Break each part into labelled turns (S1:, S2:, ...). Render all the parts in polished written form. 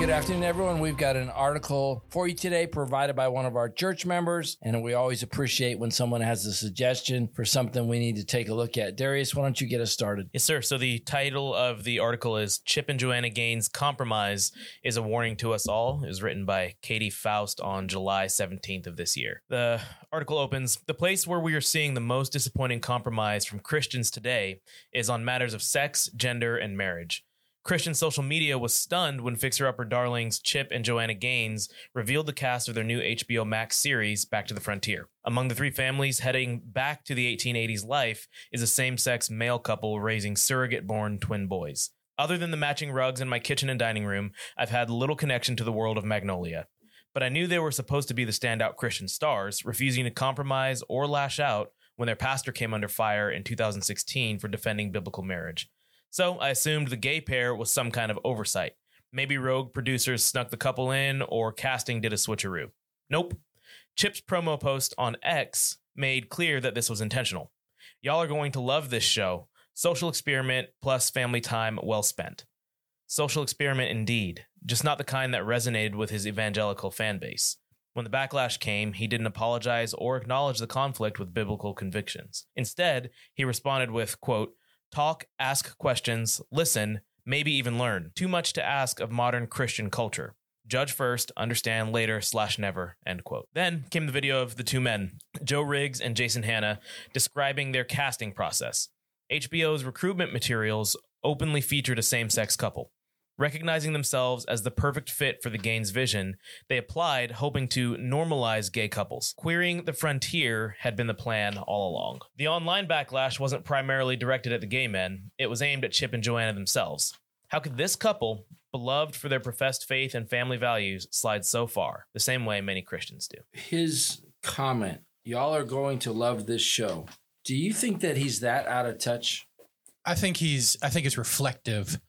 S1: Good afternoon, everyone. We've got an article for you today provided by one of our church members, and we always appreciate when someone has a suggestion for something we need to take a look at. Darius, why don't you get us started?
S2: Yes, sir. So the title of the article is Chip and Joanna Gaines' Compromise is a Warning to Us All. It was written by Katie Faust on July 17th of this year. The article opens, the place where we are seeing the most disappointing compromise from Christians today is on matters of sex, gender, and marriage. Christian social media was stunned when fixer-upper darlings Chip and Joanna Gaines revealed the cast of their new HBO Max series, Back to the Frontier. Among the three families heading back to the 1880s life is a same-sex male couple raising surrogate-born twin boys. Other than the matching rugs in my kitchen and dining room, I've had little connection to the world of Magnolia. But I knew they were supposed to be the standout Christian stars, refusing to compromise or lash out when their pastor came under fire in 2016 for defending biblical marriage. So I assumed the gay pair was some kind of oversight. Maybe rogue producers snuck the couple in or casting did a switcheroo. Nope. Chip's promo post on X made clear that this was intentional. Y'all are going to love this show. Social experiment plus family time well spent. Social experiment indeed, just not the kind that resonated with his evangelical fan base. When the backlash came, he didn't apologize or acknowledge the conflict with biblical convictions. Instead, he responded with, quote, talk, ask questions, listen, maybe even learn. Too much to ask of modern Christian culture. Judge first, understand later / never, end quote. Then came the video of the two men, Joe Riggs and Jason Hanna, describing their casting process. HBO's recruitment materials openly featured a same-sex couple. Recognizing themselves as the perfect fit for the Gaines vision, they applied hoping to normalize gay couples. Queering the frontier had been the plan all along. The online backlash wasn't primarily directed at the gay men. It was aimed at Chip and Joanna themselves. How could this couple, beloved for their professed faith and family values, slide so far, the same way many Christians do?
S1: His comment, y'all are going to love this show. Do you think that he's that out of touch?
S3: I think it's reflective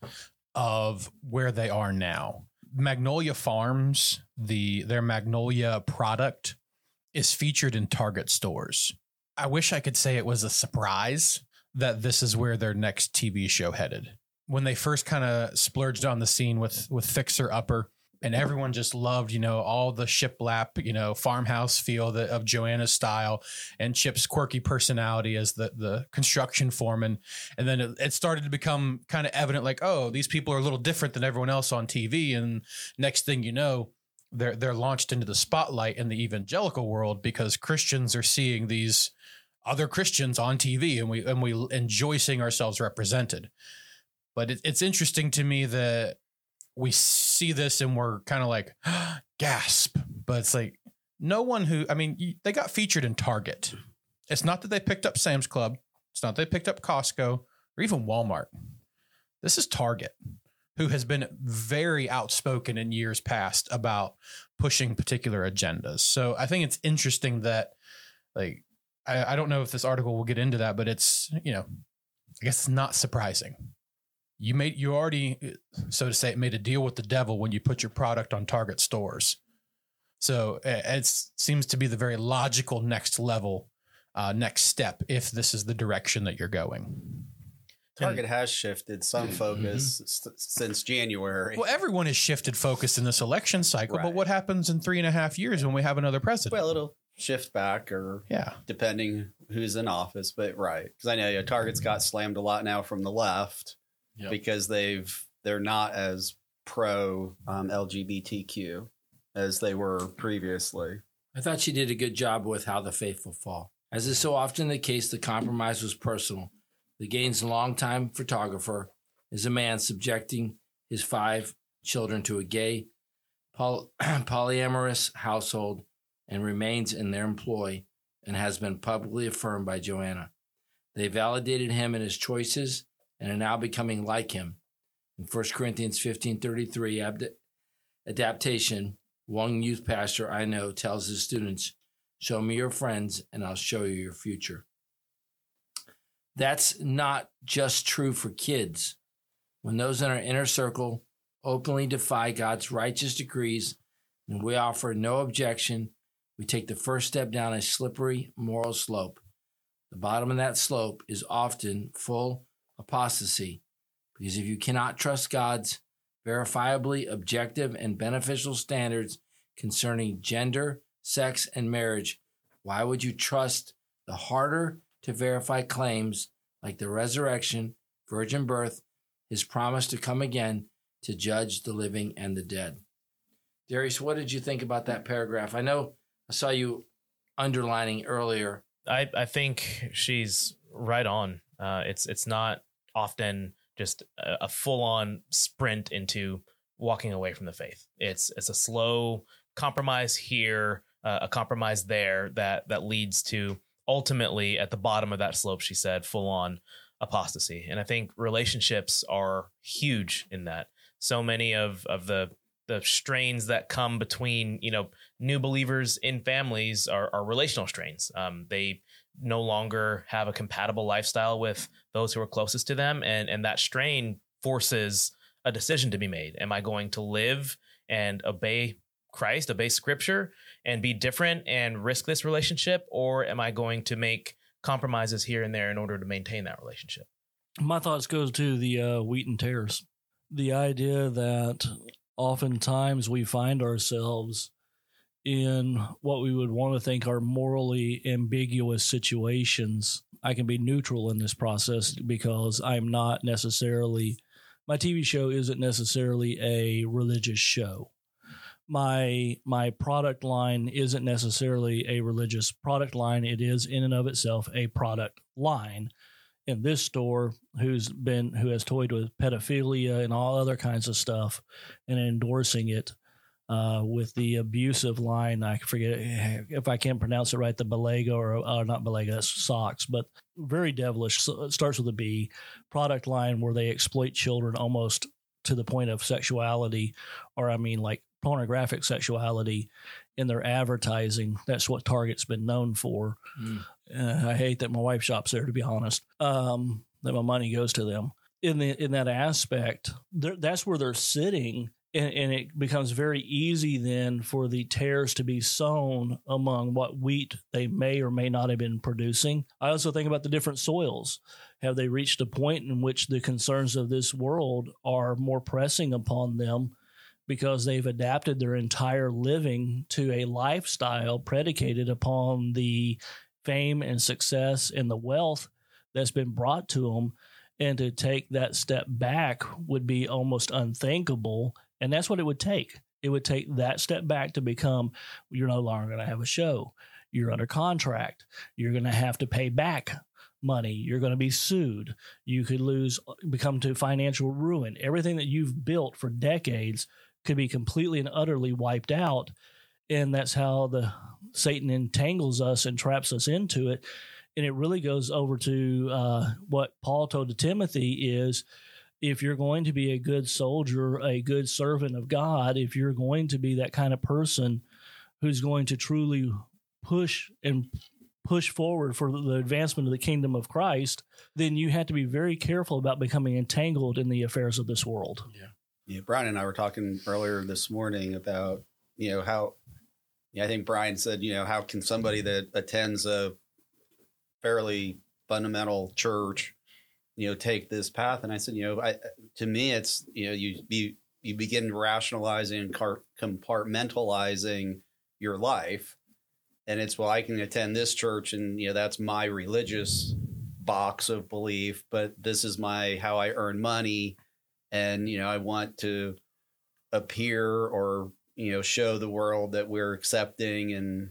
S3: of where they are now. Magnolia Farms, their Magnolia product is featured in Target stores. I wish I could say it was a surprise that this is where their next TV show headed. When they first kind of splurged on the scene with Fixer Upper, and everyone just loved, all the shiplap, farmhouse feel of Joanna's style and Chip's quirky personality as the construction foreman. And then it started to become kind of evident, like, oh, these people are a little different than everyone else on TV. And next thing you know, they're launched into the spotlight in the evangelical world because Christians are seeing these other Christians on TV, and we enjoy seeing ourselves represented. But it's interesting to me that we see this and we're kind of like, gasp. But it's like no one they got featured in Target. It's not that they picked up Sam's Club. It's not that they picked up Costco or even Walmart. This is Target, who has been very outspoken in years past about pushing particular agendas. So I think it's interesting that, like, I don't know if this article will get into that, but it's, I guess it's not surprising. You already, so to say, made a deal with the devil when you put your product on Target stores. So it seems to be the very logical next step if this is the direction that you're going.
S4: Target has shifted some focus since January.
S3: Well, everyone has shifted focus in this election cycle,
S4: right.
S3: But what happens in 3.5 years when we have another president?
S4: Well, it'll shift back depending who's in office, but right. Because I know Target's got slammed a lot now from the left. Yep. Because they're not as pro LGBTQ as they were previously.
S1: I thought she did a good job with How the Faithful Fall. As is so often the case, the compromise was personal. The Gaines' longtime photographer is a man subjecting his 5 children to a gay, polyamorous household and remains in their employ and has been publicly affirmed by Joanna. They validated him in his choices and are now becoming like him. In 1 Corinthians 15:33 adaptation, one youth pastor I know tells his students, show me your friends and I'll show you your future. That's not just true for kids. When those in our inner circle openly defy God's righteous decrees and we offer no objection, we take the first step down a slippery moral slope. The bottom of that slope is often full apostasy, because if you cannot trust God's verifiably objective and beneficial standards concerning gender, sex, and marriage, why would you trust the harder to verify claims like the resurrection, virgin birth, his promise to come again to judge the living and the dead? Darius, what did you think about that paragraph? I know I saw you underlining earlier.
S2: I think she's right on. It's not often just a full-on sprint into walking away from the faith. It's a slow compromise here, a compromise there that leads to ultimately at the bottom of that slope, she said, full-on apostasy. And I think relationships are huge in that. So many of the strains that come between, new believers in families are relational strains. They no longer have a compatible lifestyle with those who are closest to them. And that strain forces a decision to be made. Am I going to live and obey Christ, obey scripture, and be different and risk this relationship? Or am I going to make compromises here and there in order to maintain that relationship?
S5: My thoughts goes to the wheat and tares. The idea that oftentimes we find ourselves in what we would want to think are morally ambiguous situations. I can be neutral in this process because I'm not necessarily, my TV show isn't necessarily a religious show. My product line isn't necessarily a religious product line. It is in and of itself a product line. In this store, who has toyed with pedophilia and all other kinds of stuff and endorsing it with the abusive line. I forget if I can't pronounce it right, the Belega or not Belega, that's socks, but very devilish. So it starts with a B product line where they exploit children almost to the point of sexuality, or like pornographic sexuality in their advertising. That's what Target's been known for. I hate that my wife shops there, to be honest, that my money goes to them. In that aspect, that's where they're sitting, and it becomes very easy then for the tares to be sown among what wheat they may or may not have been producing. I also think about the different soils. Have they reached a point in which the concerns of this world are more pressing upon them because they've adapted their entire living to a lifestyle predicated upon the fame and success and the wealth that's been brought to them, and to take that step back would be almost unthinkable. And that's what it would take. It would take that step back to become, you're no longer going to have a show. You're under contract. You're going to have to pay back money. You're going to be sued. You could become to financial ruin. Everything that you've built for decades could be completely and utterly wiped out. And that's how Satan entangles us and traps us into it. And it really goes over to what Paul told to Timothy is, if you're going to be a good soldier, a good servant of God, if you're going to be that kind of person who's going to truly push forward for the advancement of the kingdom of Christ, then you have to be very careful about becoming entangled in the affairs of this world.
S4: Yeah. Brian and I were talking earlier this morning about, how, I think Brian said, how can somebody that attends a fairly fundamental church, take this path? And I said, to me, it's, you begin rationalizing and compartmentalizing your life. And it's, well, I can attend this church and, that's my religious box of belief, but this is how I earn money. And, I want to appear or, show the world that we're accepting and,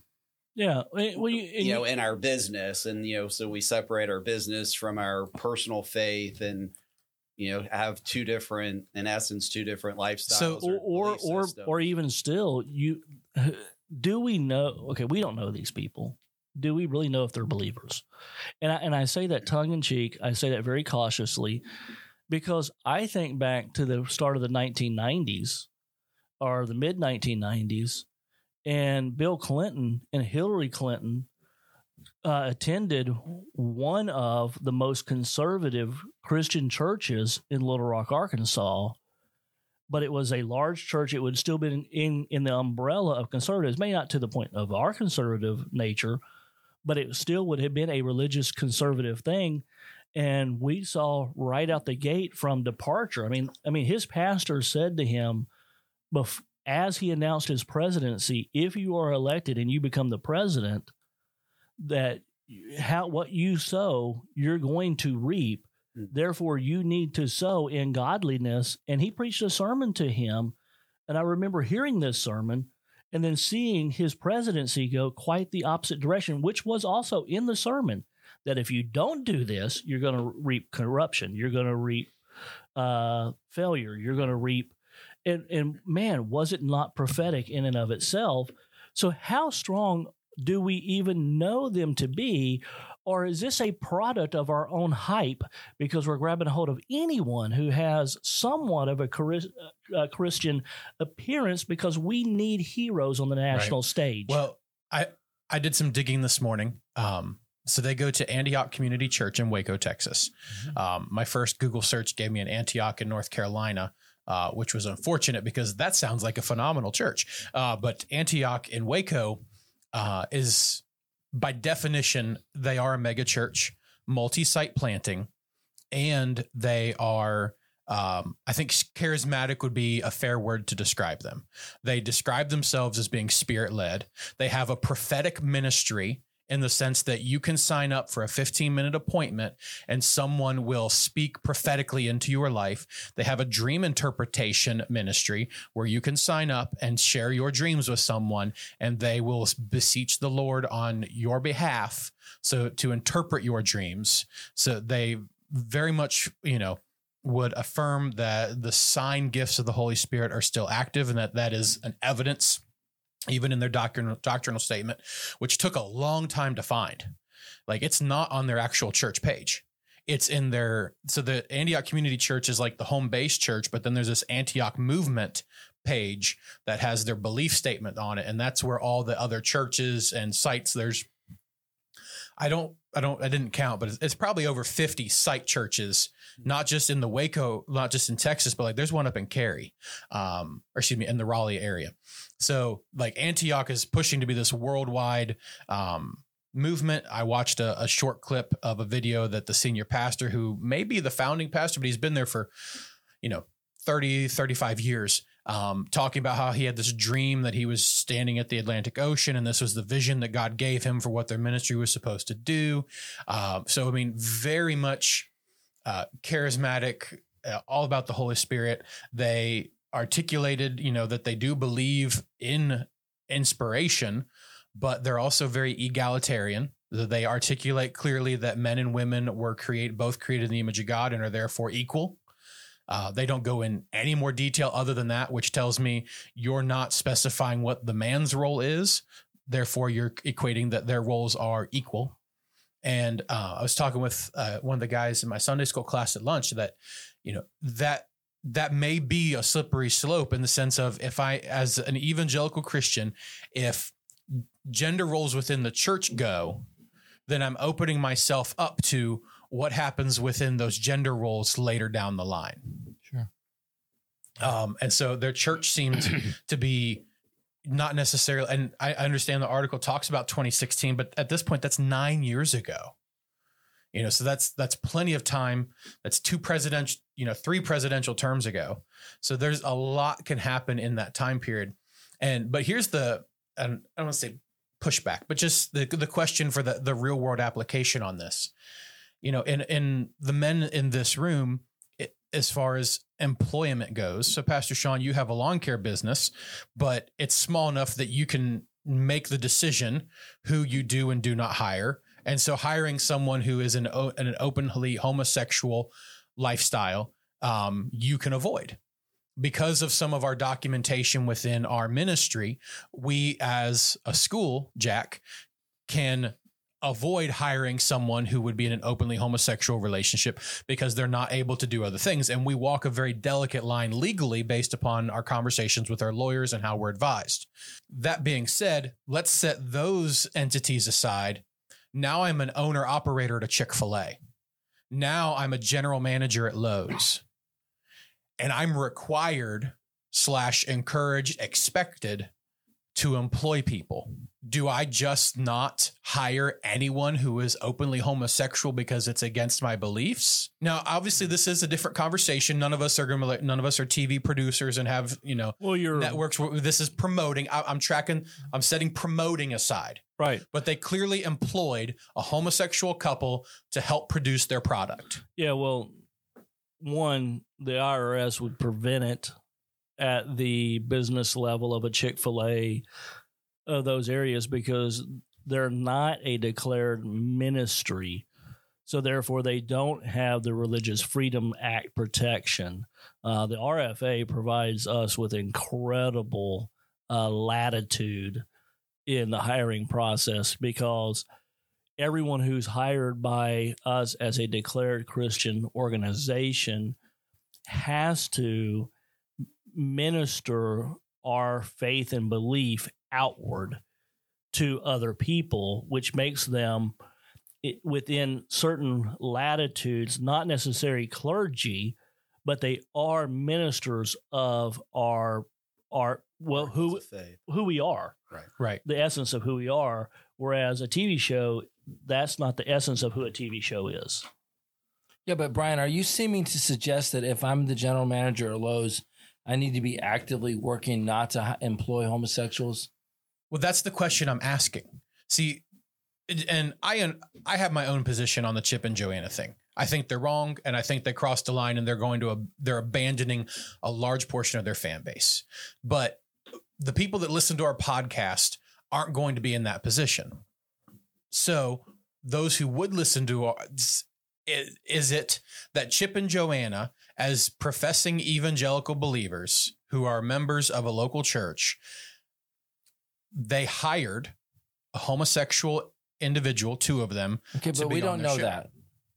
S4: in our business. And, so we separate our business from our personal faith and, have two different lifestyles.
S5: So, or even still, do we know? Okay, we don't know these people. Do we really know if they're believers? And I say that tongue in cheek. I say that very cautiously, because I think back to the start of the 1990s or the mid 1990s, and Bill Clinton and Hillary Clinton attended one of the most conservative Christian churches in Little Rock, Arkansas. But it was a large church. It would still be in the umbrella of conservatives, maybe not to the point of our conservative nature, but it still would have been a religious conservative thing. And we saw right out the gate from departure. I mean, his pastor said to him, as he announced his presidency, if you are elected and you become the president, that what you sow, you're going to reap. Therefore, you need to sow in godliness. And he preached a sermon to him. And I remember hearing this sermon and then seeing his presidency go quite the opposite direction, which was also in the sermon, that if you don't do this, you're going to reap corruption. You're going to reap failure. You're going to reap. And man, was it not prophetic in and of itself? So how strong do we even know them to be? Or is this a product of our own hype because we're grabbing a hold of anyone who has somewhat of a Christian appearance because we need heroes on the national stage?
S3: Well, I did some digging this morning. So they go to Antioch Community Church in Waco, Texas. My first Google search gave me an Antioch in North Carolina, which was unfortunate because that sounds like a phenomenal church. But Antioch in Waco is, by definition, they are a mega church, multi-site planting, and they are, I think charismatic would be a fair word to describe them. They describe themselves as being spirit-led. They have a prophetic ministry in the sense that you can sign up for a 15-minute appointment and someone will speak prophetically into your life. They have a dream interpretation ministry where you can sign up and share your dreams with someone and they will beseech the Lord on your behalf so to interpret your dreams. So they very much, would affirm that the sign gifts of the Holy Spirit are still active and that is an evidence even in their doctrinal statement, which took a long time to find. Like, it's not on their actual church page. It's in so the Antioch Community Church is like the home base church, but then there's this Antioch movement page that has their belief statement on it. And that's where all the other churches and sites, I didn't count, but it's probably over 50 site churches, not just in the Waco, not just in Texas, but like there's one up in Cary, in the Raleigh area. So like Antioch is pushing to be this worldwide movement. I watched a short clip of a video that the senior pastor, who may be the founding pastor, but he's been there for, 30, 35 years, talking about how he had this dream that he was standing at the Atlantic Ocean and this was the vision that God gave him for what their ministry was supposed to do. So, very much charismatic, all about the Holy Spirit. They articulated, that they do believe in inspiration, but they're also very egalitarian. They articulate clearly that men and women were both created in the image of God and are therefore equal. They don't go in any more detail other than that, which tells me you're not specifying what the man's role is. Therefore, you're equating that their roles are equal. And I was talking with one of the guys in my Sunday school class at lunch that, that may be a slippery slope in the sense of if I, as an evangelical Christian, if gender roles within the church go, then I'm opening myself up to what happens within those gender roles later down the line.
S1: Sure.
S3: And so their church seemed to be not necessarily, and I understand the article talks about 2016, but at this point, that's 9 years ago. So that's plenty of time. That's 3 presidential terms ago. So there's a lot can happen in that time period. But here's I don't want to say pushback, but just the question for the real world application on this. In the men in this room, as far as employment goes. So Pastor Sean, you have a lawn care business, but it's small enough that you can make the decision who you do and do not hire. And so hiring someone who is in an openly homosexual lifestyle, you can avoid. Because of some of our documentation within our ministry, we as a school, Jack, can avoid hiring someone who would be in an openly homosexual relationship because they're not able to do other things. And we walk a very delicate line legally based upon our conversations with our lawyers and how we're advised. That being said, let's set those entities aside. Now I'm an owner operator at a Chick-fil-A. Now I'm a general manager at Lowe's. And I'm required / encouraged, expected to employ people Do I just not hire anyone who is openly homosexual because it's against my beliefs? Now, obviously, this is a different conversation. None of us are TV producers and have, networks. This is promoting. I'm setting promoting aside.
S5: Right.
S3: But they clearly employed a homosexual couple to help produce their product.
S5: Yeah, well, one, the IRS would prevent it at the business level of a Chick-fil-A of those areas because they're not a declared ministry. So therefore, they don't have the Religious Freedom Act protection. The RFA provides us with incredible latitude in the hiring process because everyone who's hired by us as a declared Christian organization has to minister our faith and belief outward to other people, which makes them within certain latitudes, not necessarily clergy, but they are ministers of who we are.
S3: Right.
S5: The essence of who we are. Whereas a TV show, that's not the essence of who a TV show is.
S1: Yeah, but Brian, are you seeming to suggest that if I'm the general manager at Lowe's, I need to be actively working not to employ homosexuals?
S3: Well, that's the question I'm asking. See, and I have my own position on the Chip and Joanna thing. I think they're wrong, and I think they crossed the line, and they're abandoning a large portion of their fan base. But the people that listen to our podcast aren't going to be in that position. So those who would listen to is it that Chip and Joanna, as professing evangelical believers who are members of a local church, they hired a homosexual individual, two of them.
S1: Okay, but we don't know that.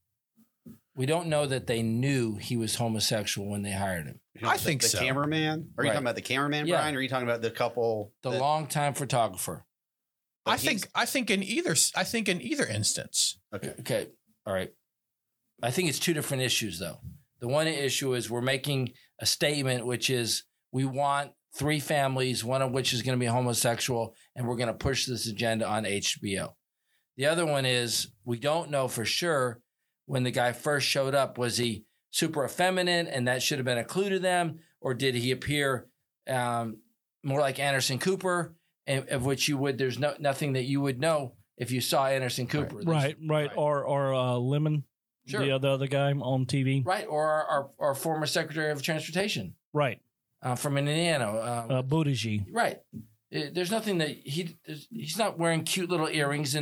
S1: We don't know that they knew he was homosexual when they hired him.
S3: I think
S4: the cameraman? Are you talking about the cameraman, Brian? Or are you talking about the couple?
S1: The longtime photographer.
S3: I think in either instance.
S1: Okay. All right. I think it's two different issues, though. The one issue is we're making a statement, which is we want 3 families, one of which is going to be homosexual, and we're going to push this agenda on HBO. The other one is we don't know for sure when the guy first showed up, was he super effeminate and that should have been a clue to them, or did he appear more like Anderson Cooper, of which there's nothing that you would know if you saw Anderson Cooper.
S5: Right. Or Lemon,
S1: sure.
S5: the other guy on TV.
S1: Right, or our former Secretary of Transportation.
S5: Right.
S1: From Indiana.
S5: Buttigieg.
S1: Right. There's nothing that he's not wearing cute little earrings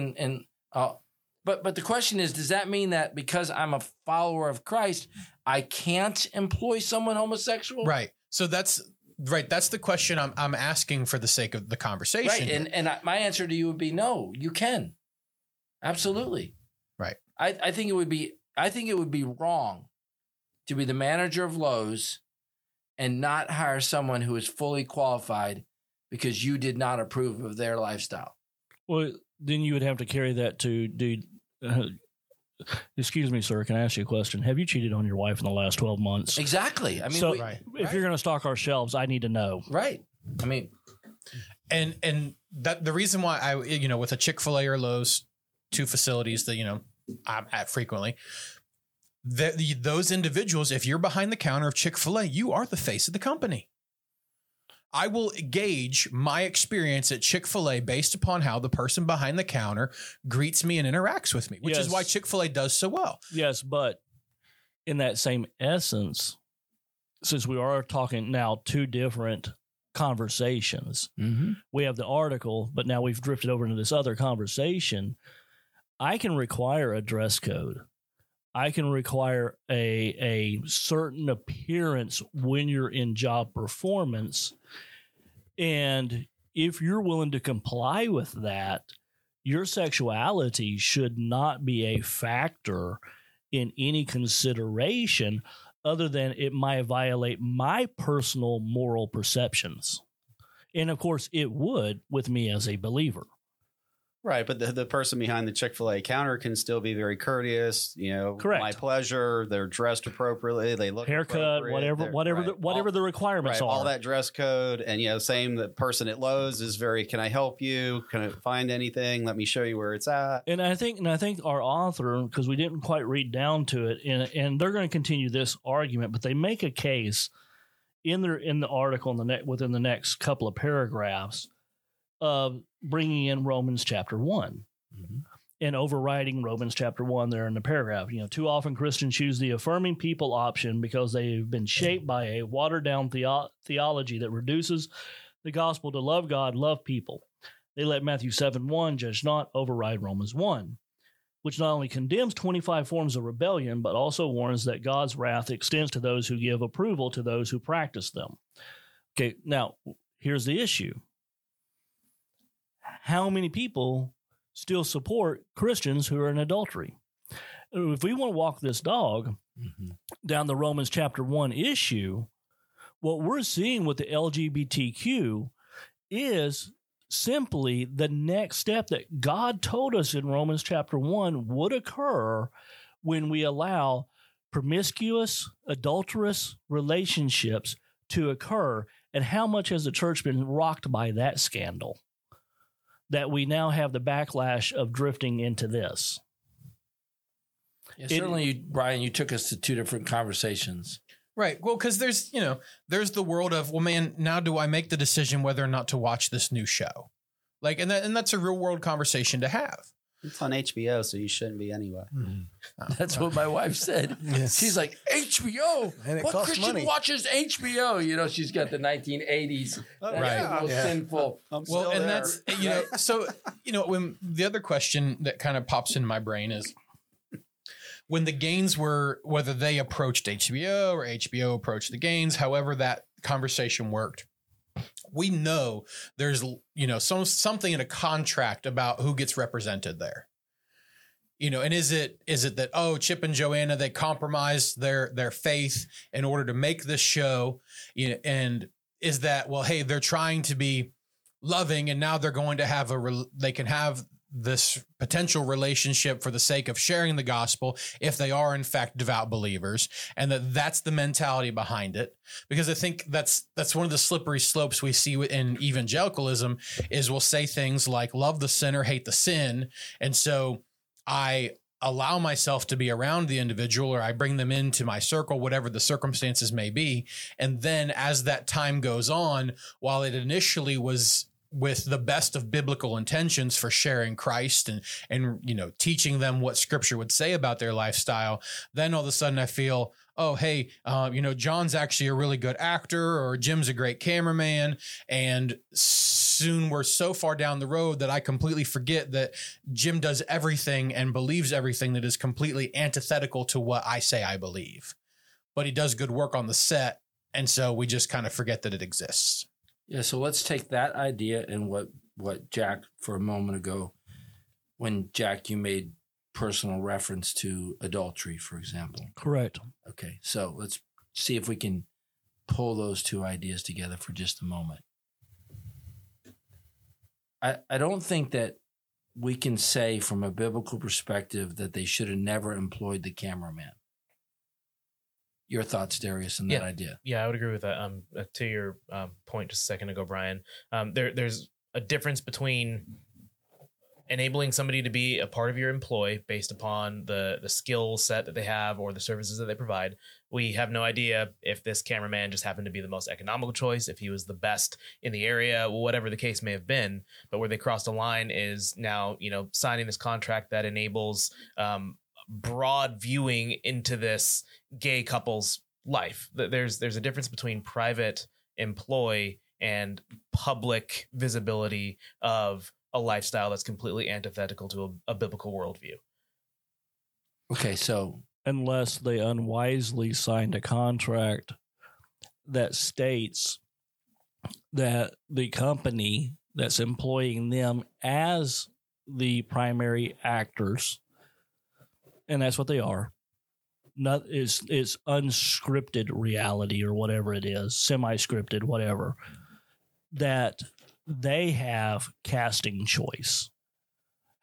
S1: but the question is, does that mean that because I'm a follower of Christ, I can't employ someone homosexual?
S3: Right. So that's the question I'm asking for the sake of the conversation.
S1: Right. And my answer to you would be no, you can. Absolutely.
S3: Right.
S1: I think it would be wrong to be the manager of Lowe's and not hire someone who is fully qualified because you did not approve of their lifestyle.
S5: Well, then you would have to carry that to excuse me, sir, can I ask you a question? Have you cheated on your wife in the last 12 months?
S1: Exactly. I mean,
S5: if you're going to stock our shelves, I need to know.
S1: Right. I mean,
S3: and that the reason why I, with a Chick-fil-A or Lowe's, 2 facilities that, I'm at frequently, those individuals, if you're behind the counter of Chick-fil-A, you are the face of the company. I will gauge my experience at Chick-fil-A based upon how the person behind the counter greets me and interacts with me, which is why Chick-fil-A does so well.
S5: Yes, but in that same essence, since we are talking now 2 different conversations, we have the article, but now we've drifted over into this other conversation. I can require a dress code. I can require a certain appearance when you're in job performance. And if you're willing to comply with that, your sexuality should not be a factor in any consideration other than it might violate my personal moral perceptions. And of course, it would with me as a believer.
S4: Right, but the person behind the Chick-fil-A counter can still be very courteous.
S5: Correct.
S4: My pleasure. They're dressed appropriately. They look
S5: haircut, whatever the requirements are.
S4: All that dress code, and same. The person at Lowe's is very. Can I help you? Can I find anything? Let me show you where it's at.
S5: And I think our author, because we didn't quite read down to it, and they're going to continue this argument, but they make a case in the article within the next couple of paragraphs of bringing in Romans chapter 1 and overriding Romans chapter 1 there in the paragraph. Too often Christians choose the affirming people option because they've been shaped by a watered down theology that reduces the gospel to love God, love people. They let Matthew 7:1 judge not override Romans 1, which not only condemns 25 forms of rebellion, but also warns that God's wrath extends to those who give approval to those who practice them. Okay, now here's the issue. How many people still support Christians who are in adultery? If we want to walk this dog down the Romans chapter 1 issue, what we're seeing with the LGBTQ is simply the next step that God told us in Romans chapter 1 would occur when we allow promiscuous, adulterous relationships to occur. And how much has the church been rocked by that scandal that we now have the backlash of drifting into this?
S1: Yeah, certainly, Brian, you took us to two different conversations.
S3: Right. Well, because there's the world of, well, man, now do I make the decision whether or not to watch this new show? And that's a real world conversation to have.
S4: It's on HBO, so you shouldn't be anyway.
S1: That's what my wife said. Yes. She's like, HBO? And what Christian money watches HBO? She's got the 1980s.
S3: Right.
S1: Sinful.
S3: Well, and there. That's, so, when the other question that kind of pops in my brain is, when the Gaines were, whether they approached HBO or HBO approached the Gaines, however that conversation worked, we know there's, something in a contract about who gets represented there. And is it that, Chip and Joanna, they compromised their faith in order to make this show, and is that, well, hey, they're trying to be loving and now they're going to have they can have this potential relationship for the sake of sharing the gospel if they are in fact devout believers, and that's the mentality behind it. Because I think that's one of the slippery slopes we see in evangelicalism is we'll say things like love the sinner, hate the sin. And so I allow myself to be around the individual, or I bring them into my circle, whatever the circumstances may be. And then as that time goes on, while it initially was with the best of biblical intentions for sharing Christ and teaching them what scripture would say about their lifestyle, then all of a sudden I feel, oh, hey, John's actually a really good actor, or Jim's a great cameraman. And soon we're so far down the road that I completely forget that Jim does everything and believes everything that is completely antithetical to what I say I believe. But he does good work on the set. And so we just kind of forget that it exists.
S1: Yeah, so let's take that idea and what Jack, for a moment ago, when Jack, you made personal reference to adultery, for example.
S5: Correct.
S1: Okay, so let's see if we can pull those two ideas together for just a moment. I don't think that we can say from a biblical perspective that they should have never employed the cameraman. Your thoughts, Darius, on that idea?
S2: Yeah, I would agree with that. To your point just a second ago, Brian, there's a difference between enabling somebody to be a part of your employ based upon the skill set that they have or the services that they provide. We have no idea if this cameraman just happened to be the most economical choice, if he was the best in the area, whatever the case may have been. But where they crossed the line is now, signing this contract that enables broad viewing into this gay couple's life. There's a difference between private employ and public visibility of a lifestyle that's completely antithetical to a biblical worldview.
S1: Okay, so
S5: unless they unwisely signed a contract that states that the company that's employing them as the primary actors, and that's what they are, it's unscripted reality or whatever it is, semi-scripted, whatever, that they have casting choice.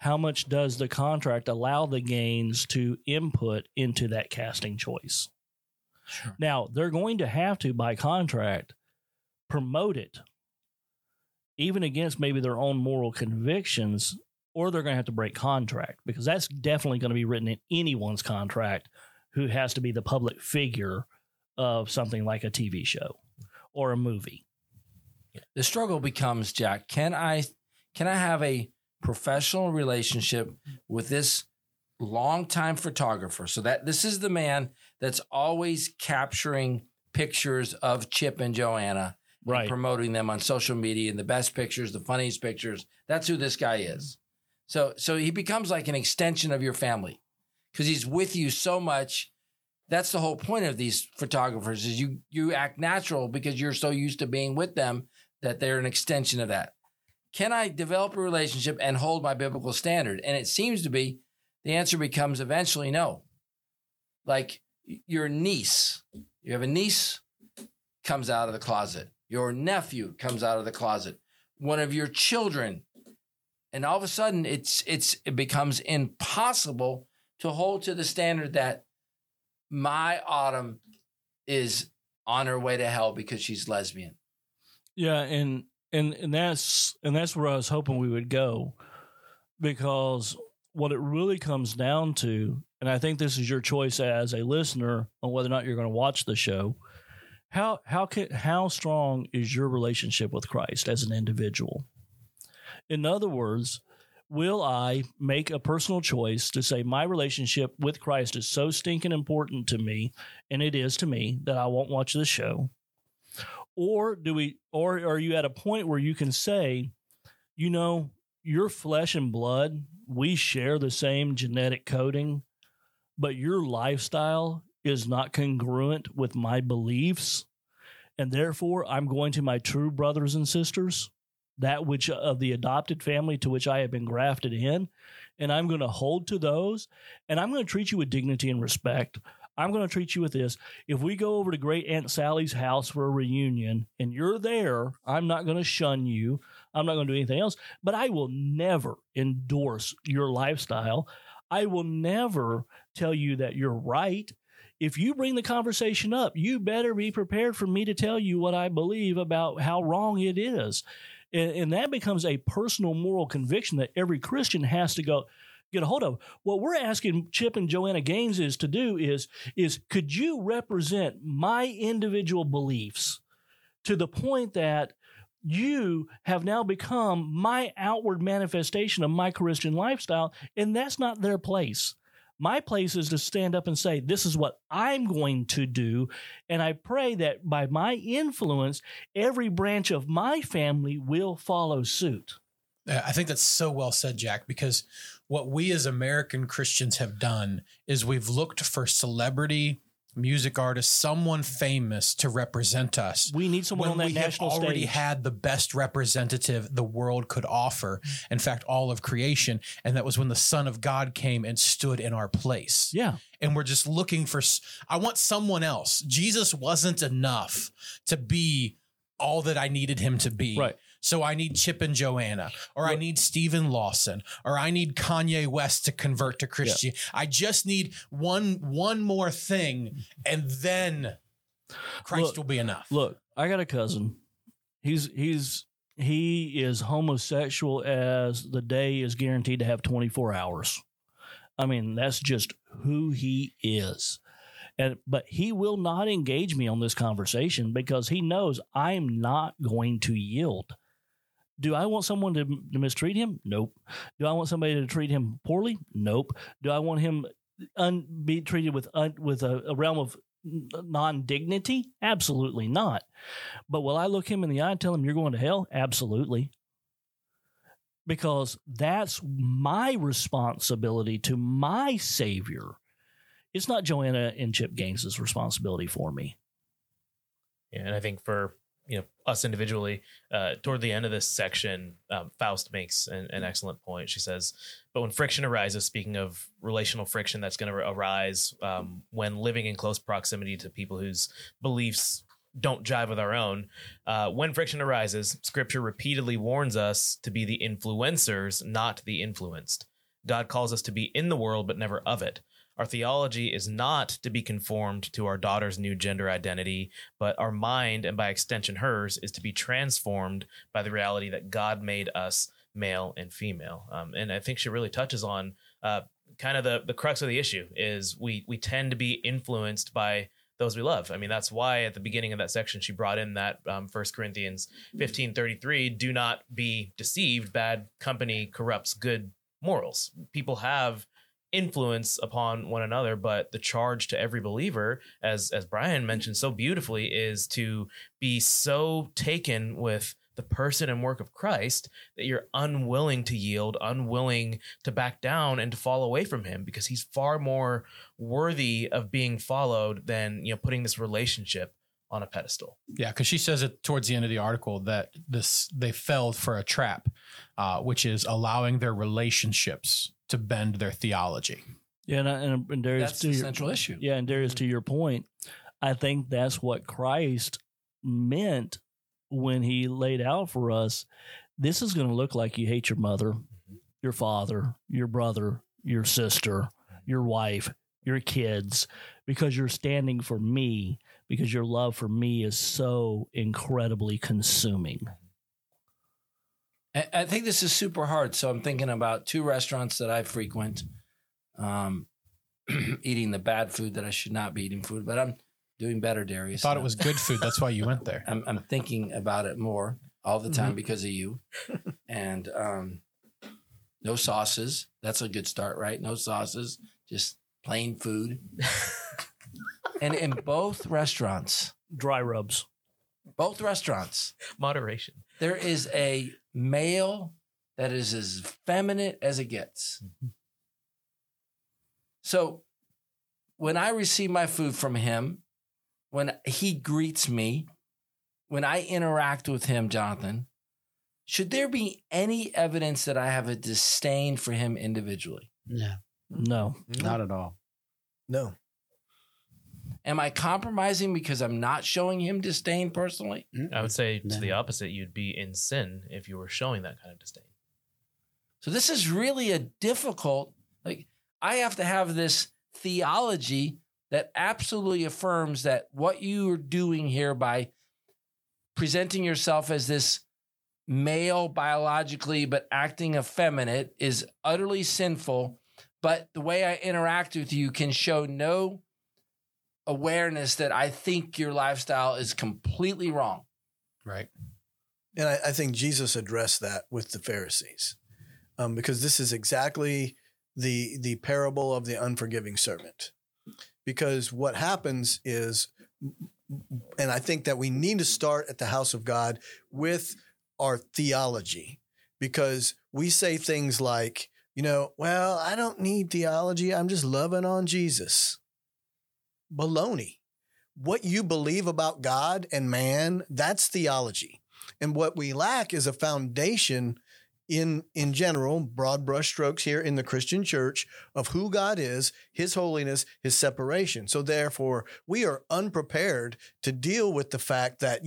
S5: how much does the contract allow the Gaines to input into that casting choice?
S1: Sure.
S5: Now, they're going to have to, by contract, promote it, even against maybe their own moral convictions, or they're going to have to break contract, because that's definitely going to be written in anyone's contract who has to be the public figure of something like a TV show or a movie.
S1: The struggle becomes, Jack, can I have a professional relationship with this longtime photographer? So that this is the man that's always capturing pictures of Chip and Joanna,
S5: right,
S1: promoting them on social media, and the best pictures, the funniest pictures. That's who this guy is. So he becomes like an extension of your family because he's with you so much. That's the whole point of these photographers, is you act natural because you're so used to being with them that they're an extension of that. Can I develop a relationship and hold my biblical standard? And it seems to be the answer becomes eventually no. Like your niece, you have a niece, comes out of the closet. Your nephew comes out of the closet. One of your children. And all of a sudden it becomes impossible to hold to the standard that my Autumn is on her way to hell because she's lesbian.
S5: Yeah, and that's where I was hoping we would go, because what it really comes down to, and I think this is your choice as a listener on whether or not you're going to watch the show. How strong is your relationship with Christ as an individual? In other words, will I make a personal choice to say my relationship with Christ is so stinking important to me, and it is to me, that I won't watch this show? Or are you at a point where you can say, you know, you're flesh and blood, we share the same genetic coding, but your lifestyle is not congruent with my beliefs, and therefore I'm going to my true brothers and sisters, that which of the adopted family to which I have been grafted in, and I'm going to hold to those, and I'm going to treat you with dignity and respect. I'm going to treat you with this. If we go over to Great Aunt Sally's house for a reunion and you're there, I'm not going to shun you. I'm not going to do anything else, but I will never endorse your lifestyle. I will never tell you that you're right. If you bring the conversation up, you better be prepared for me to tell you what I believe about how wrong it is. And that becomes a personal moral conviction that every Christian has to get a hold of. What we're asking Chip and Joanna Gaines to do is could you represent my individual beliefs to the point that you have now become my outward manifestation of my Christian lifestyle? And that's not their place. My place is to stand up and say, this is what I'm going to do. And I pray that by my influence, every branch of my family will follow suit.
S3: I think that's so well said, Jack, because what we as American Christians have done is we've looked for celebrity music artists, someone famous to represent us.
S5: We need someone on that national stage. We
S3: already had the best representative the world could offer. In fact, all of creation. And that was when the Son of God came and stood in our place.
S5: Yeah.
S3: And we're just looking for, I want someone else. Jesus wasn't enough to be all that I needed him to be.
S5: Right.
S3: So I need Chip and Joanna, or I need Stephen Lawson, or I need Kanye West to convert to Christianity. Yeah. I just need one more thing, and then Christ will be enough.
S5: Look, I got a cousin. He is homosexual as the day is guaranteed to have 24 hours. I mean, that's just who he is. But he will not engage me on this conversation because he knows I'm not going to yield. Do I want someone to mistreat him? Nope. Do I want somebody to treat him poorly? Nope. Do I want him be treated with a realm of non-dignity? Absolutely not. But will I look him in the eye and tell him you're going to hell? Absolutely. Because that's my responsibility to my Savior. It's not Joanna and Chip Gaines' responsibility for me.
S2: Yeah, and I think for us individually, toward the end of this section, Faust makes an excellent point. She says, but when friction arises, speaking of relational friction that's going to arise when living in close proximity to people whose beliefs don't jive with our own, when friction arises, Scripture repeatedly warns us to be the influencers, not the influenced. God calls us to be in the world, but never of it. Our theology is not to be conformed to our daughter's new gender identity, but our mind, and by extension hers, is to be transformed by the reality that God made us male and female. And I think she really touches on kind of the crux of the issue is we tend to be influenced by those we love. I mean, that's why at the beginning of that section, she brought in that 1 Corinthians 15:33, do not be deceived. Bad company corrupts good morals. People have influence upon one another, but the charge to every believer, as Brian mentioned so beautifully, is to be so taken with the person and work of Christ that you're unwilling to yield, unwilling to back down and to fall away from him, because he's far more worthy of being followed than, putting this relationship on a pedestal.
S3: Yeah, because she says it towards the end of the article that they fell for a trap, which is allowing their relationships to bend their theology.
S5: Yeah, and Darius,
S1: that's the central issue.
S5: Yeah, and Darius, to your point, I think that's what Christ meant when he laid out for us. This is going to look like you hate your mother, your father, your brother, your sister, your wife, your kids, because you're standing for me, because your love for me is so incredibly consuming.
S1: I think this is super hard. So I'm thinking about 2 restaurants that I frequent, eating the bad food that I should not be eating food, but I'm doing better, Darius.
S3: I thought it was good food. That's why you went there.
S1: I'm thinking about it more all the time because of you. And no sauces. That's a good start, right? No sauces, just plain food. And in both restaurants,
S5: Dry rubs.
S1: both restaurants,
S2: Moderation.
S1: there is a male that is as feminine as it gets. So when I receive my food from him, when he greets me, when I interact with him, Jonathan, should there be any evidence that I have a disdain for him individually?
S5: No.
S4: Not at all.
S6: No.
S1: Am I compromising because I'm not showing him disdain personally?
S2: I would say to the opposite, you'd be in sin if you were showing that kind of disdain.
S1: So this is really a difficult, I have to have this theology that absolutely affirms that what you are doing here by presenting yourself as this male biologically but acting effeminate is utterly sinful. But the way I interact with you can show no awareness that I think your lifestyle is completely wrong.
S3: Right.
S6: And I think Jesus addressed that with the Pharisees, because this is exactly the parable of the unforgiving servant. Because what happens is, and I think that we need to start at the house of God with our theology, because we say things like, well, I don't need theology. I'm just loving on Jesus. Baloney. What you believe about God and man, that's theology. And what we lack is a foundation in general, broad brushstrokes here in the Christian church, of who God is, his holiness, his separation. So therefore, we are unprepared to deal with the fact that,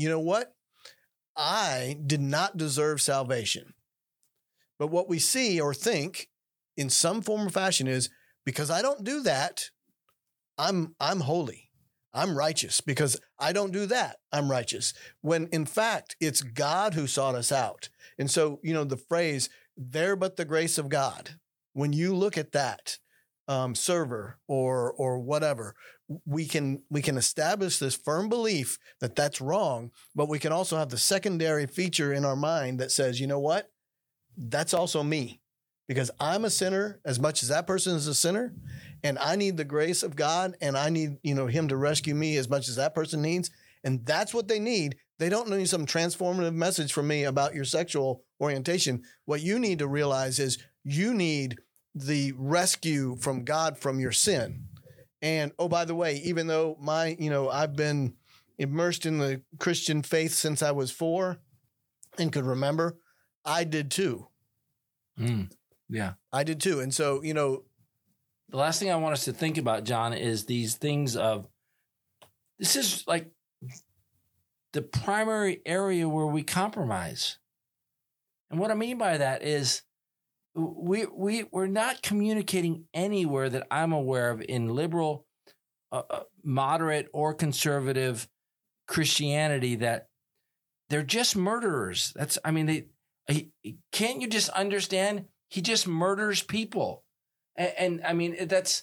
S6: I did not deserve salvation. But what we see or think in some form or fashion is, because I don't do that, I'm holy. I'm righteous. Because I don't do that, I'm righteous. When in fact, it's God who sought us out. And so, the phrase, there but the grace of God, when you look at that server or whatever, we can establish this firm belief that that's wrong, but we can also have the secondary feature in our mind that says, that's also me, because I'm a sinner as much as that person is a sinner, and I need the grace of God, and I need, him to rescue me as much as that person needs. And that's what they need. They don't need some transformative message from me about your sexual orientation. What you need to realize is you need the rescue from God from your sin. And, oh, by the way, even though I've been immersed in the Christian faith since I was 4 and could remember, I did too.
S1: Yeah.
S6: I did too. And so,
S1: the last thing I want us to think about, John, is these things of, this is like the primary area where we compromise. And what I mean by that is we're not communicating anywhere that I'm aware of in liberal, moderate, or conservative Christianity that they're just murderers. Can't you just understand? He just murders people. And I mean,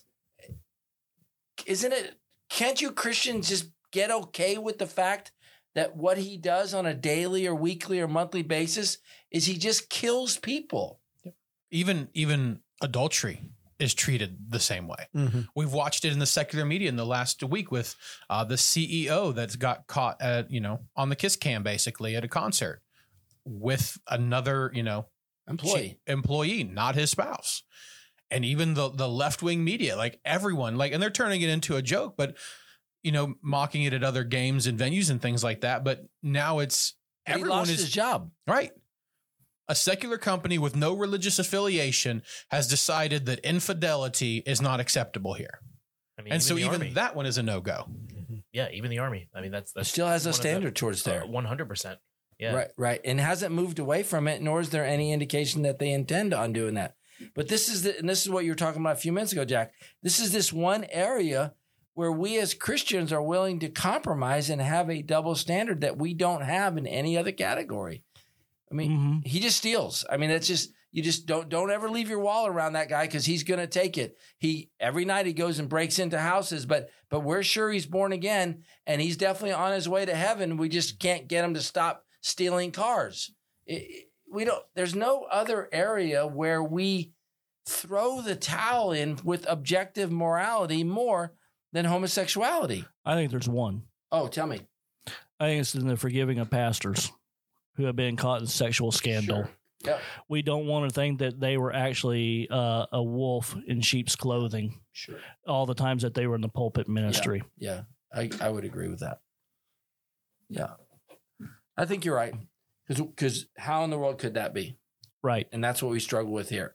S1: isn't it? Can't you Christians just get okay with the fact that what he does on a daily or weekly or monthly basis is he just kills people?
S3: Even adultery is treated the same way. Mm-hmm. We've watched it in the secular media in the last week with the CEO that's got caught at, on the kiss cam, basically at a concert with another, employee, not his spouse. And even the left-wing media, like everyone, and they're turning it into a joke, but, mocking it at other games and venues and things like that. But now everyone
S1: lost his job.
S3: Right. A secular company with no religious affiliation has decided that infidelity is not acceptable here. I mean, and so even that one is a no-go.
S2: Yeah, even the Army. I mean, that's
S1: still has a standard towards there.
S2: 100%. Yeah.
S1: Right. And hasn't moved away from it, nor is there any indication that they intend on doing that. But this is what you were talking about a few minutes ago, Jack. This is this one area where we as Christians are willing to compromise and have a double standard that we don't have in any other category. I mean, He just steals. I mean, you just don't ever leave your wallet around that guy because he's going to take it. Every night he goes and breaks into houses, but we're sure he's born again and he's definitely on his way to heaven. We just can't get him to stop stealing cars. There's no other area where we throw the towel in with objective morality more than homosexuality.
S5: I think there's one.
S1: Oh, tell me.
S5: I think it's in the forgiving of pastors who have been caught in sexual scandal.
S1: Sure. Yep.
S5: We don't want to think that they were actually a wolf in sheep's clothing.
S1: Sure.
S5: All the times that they were in the pulpit ministry.
S1: Yeah. I would agree with that. Yeah. I think you're right. Because how in the world could that be?
S5: Right.
S1: And that's what we struggle with here.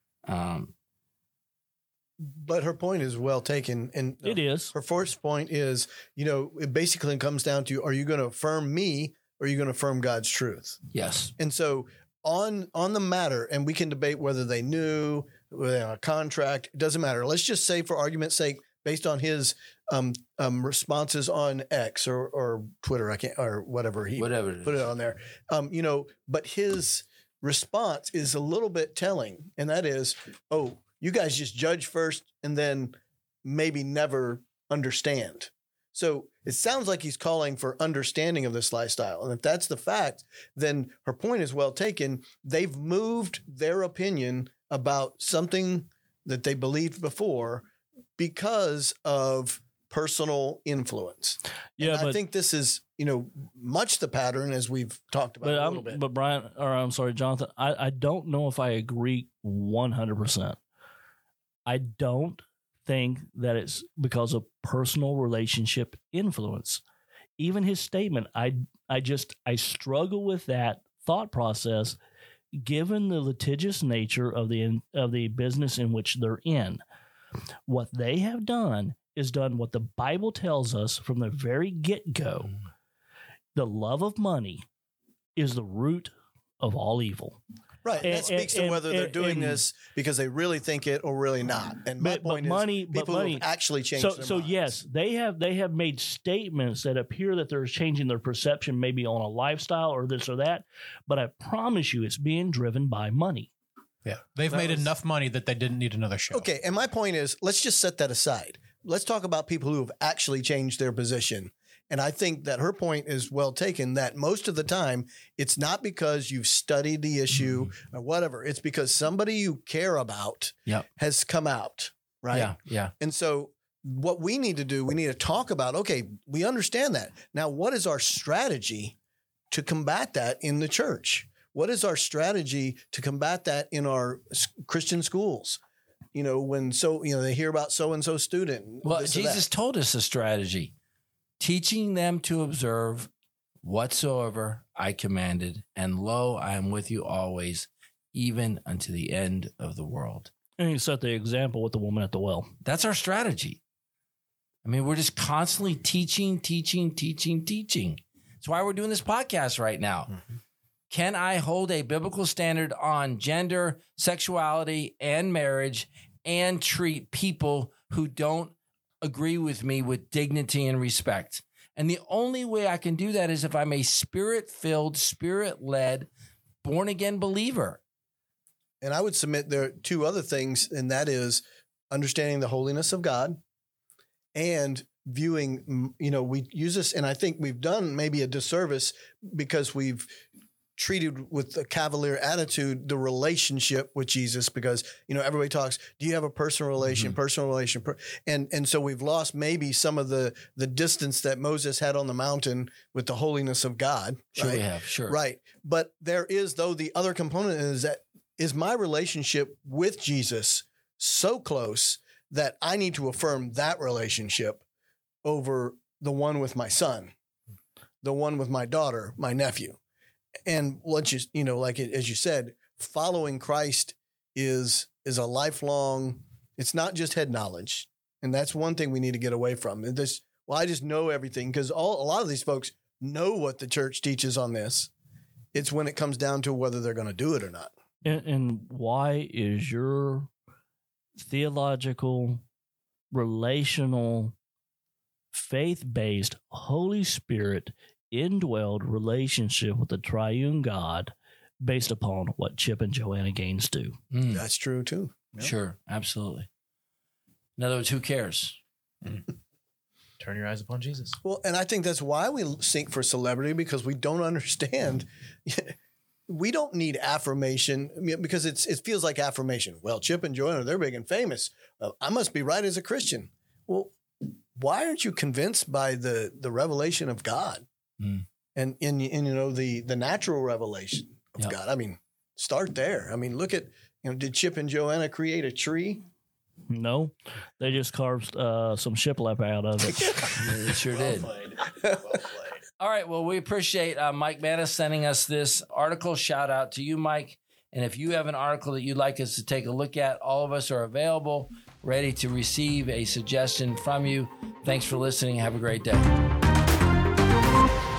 S6: But her point is well taken. And
S5: it is.
S6: Her first point is, it basically comes down to, are you going to affirm me or are you going to affirm God's truth?
S1: Yes.
S6: And so on the matter, and we can debate whether they knew, whether they had a contract, it doesn't matter. Let's just say for argument's sake, based on his responses on X or Twitter, or whatever put it on there. But his response is a little bit telling, and that is, oh, you guys just judge first and then maybe never understand. So it sounds like he's calling for understanding of this lifestyle. And if that's the fact, then her point is well taken. They've moved their opinion about something that they believed before because of personal influence. Yeah, I think this is, much the pattern as we've talked about a little bit.
S5: But Brian, or I'm sorry, Jonathan, I don't know if I agree 100%. I don't think that it's because of personal relationship influence. Even his statement, I struggle with that thought process, given the litigious nature of the business in which they're in. What they have done is done what the Bible tells us from the very get-go. The love of money is the root of all evil.
S6: Right. And that speaks to whether they're doing this because they really think it or really not. And my point is people who have actually changed their minds.
S5: So yes, they have made statements that appear that they're changing their perception maybe on a lifestyle or this or that. But I promise you it's being driven by money.
S3: Yeah. They've made enough money that they didn't need another show.
S6: Okay. And my point is, let's just set that aside. Let's talk about people who have actually changed their position. And I think that her point is well taken, that most of the time it's not because you've studied the issue or whatever. It's because somebody you care about has come out, right?
S1: Yeah.
S6: And so what we need to do, we need to talk about, okay, we understand that. Now, what is our strategy to combat that in the church? What is our strategy to combat that in our Christian schools? When they hear about so-and-so student.
S1: Well, Jesus told us a strategy. Teaching them to observe whatsoever I commanded, and lo, I am with you always, even unto the end of the world.
S5: And he set the example with the woman at the well.
S1: That's our strategy. I mean, we're just constantly teaching. That's why we're doing this podcast right now. Can I hold a biblical standard on gender, sexuality, and marriage and treat people who don't agree with me with dignity and respect? And the only way I can do that is if I'm a spirit-filled, spirit-led, born-again believer.
S6: And I would submit there are two other things, and that is understanding the holiness of God and viewing, we use this, and I think we've done maybe a disservice because we've treated with a cavalier attitude the relationship with Jesus, because everybody talks, do you have a personal relation, and so we've lost maybe some of the distance that Moses had on the mountain with the holiness of God.
S1: Sure,
S6: right?
S1: we have, sure.
S6: Right. But there is, though, the other component is my relationship with Jesus so close that I need to affirm that relationship over the one with my son, the one with my daughter, my nephew. And as you said, following Christ is a lifelong, it's not just head knowledge. And that's one thing we need to get away from. I just know everything, because a lot of these folks know what the church teaches on this. It's when it comes down to whether they're going to do it or not.
S5: And why is your theological, relational, faith-based, Holy Spirit indwelled relationship with the triune God based upon what Chip and Joanna Gaines do?
S6: That's true too.
S1: Yep. Sure, absolutely. In other words, who cares?
S2: Turn your eyes upon Jesus.
S6: Well, and I think that's why we seek for celebrity, because we don't understand. We don't need affirmation, because it feels like affirmation. Well, Chip and Joanna, they're big and famous. I must be right as a Christian. Well, why aren't you convinced by the revelation of God? And the natural revelation of God? I mean, start there. I mean, look at, did Chip and Joanna create a tree?
S5: No, they just carved some shiplap out of it.
S1: They sure did.
S4: Well played.
S1: All right. Well, we appreciate Mike Manis sending us this article. Shout out to you, Mike. And if you have an article that you'd like us to take a look at, all of us are available, ready to receive a suggestion from you. Thanks for listening. Have a great day.